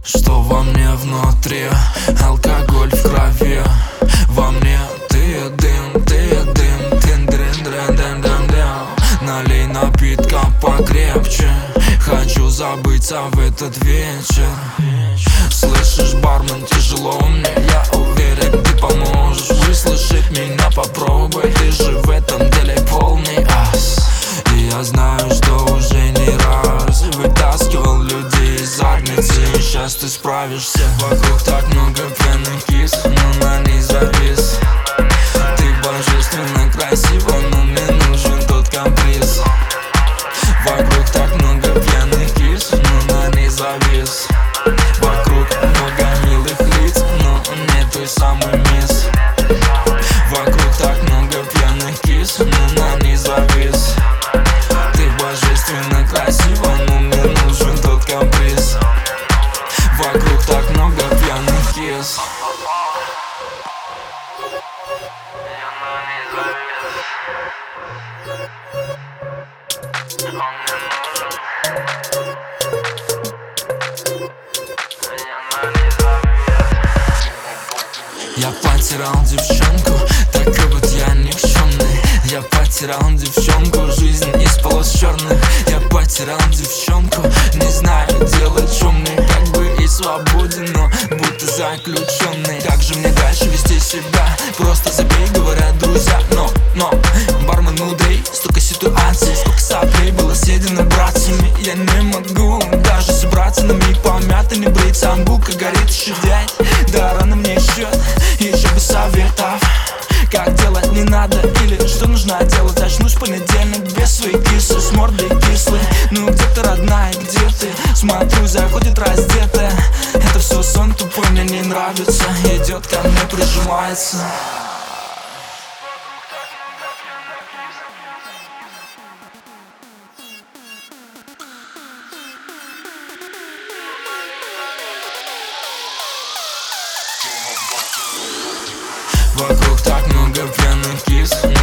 Что во мне внутри, алкоголь в крови. Во мне ты дым, налей напитка покрепче. Хочу забыться в этот вечер. Слышишь, бармен, тяжело мне, я уверен, ты поможешь выслушать меня, попробуй. Ты же в этом деле полный ас. И я знаю, что уже не раз вытаскивал людей из задницы. И сейчас ты справишься. Вокруг так много пьяных кис, но на ней завис. Ты божественно красива, но мне нужен тот каприз. Вокруг так много пьяных кис, но на ней завис. Вокруг много милых лиц, но не той самой мисс. Вокруг так много пьяных кис, но на ней завис. Ты божественно красива, но мне нужен тот каприз. Вокруг так много пьяных кис. Я потерял девчонку, такой вот я никчемный. Я потерял девчонку, жизнь из полос черных. Я потерял девчонку, не знаю, делать что мне. Как бы и свободен, но будто заключенный. Как же мне дальше вести себя? Просто забей, говорят друзья. Но, бармен мудрый, столько ситуаций, сколько соплей было съедено братьями. Я не могу даже собраться на миг помято, не бриться. Амбука горит еще дядь, да рано мне еще бы советов. Как делать не надо или что нужно делать. Очнусь в понедельник без своей кисы, с мордой кислой. Ну где ты, родная, где ты? Смотрю, заходит раздетая. Это все сон тупой, мне не нравится. Идет ко мне, прижимается. Вокруг так много пьяных кис,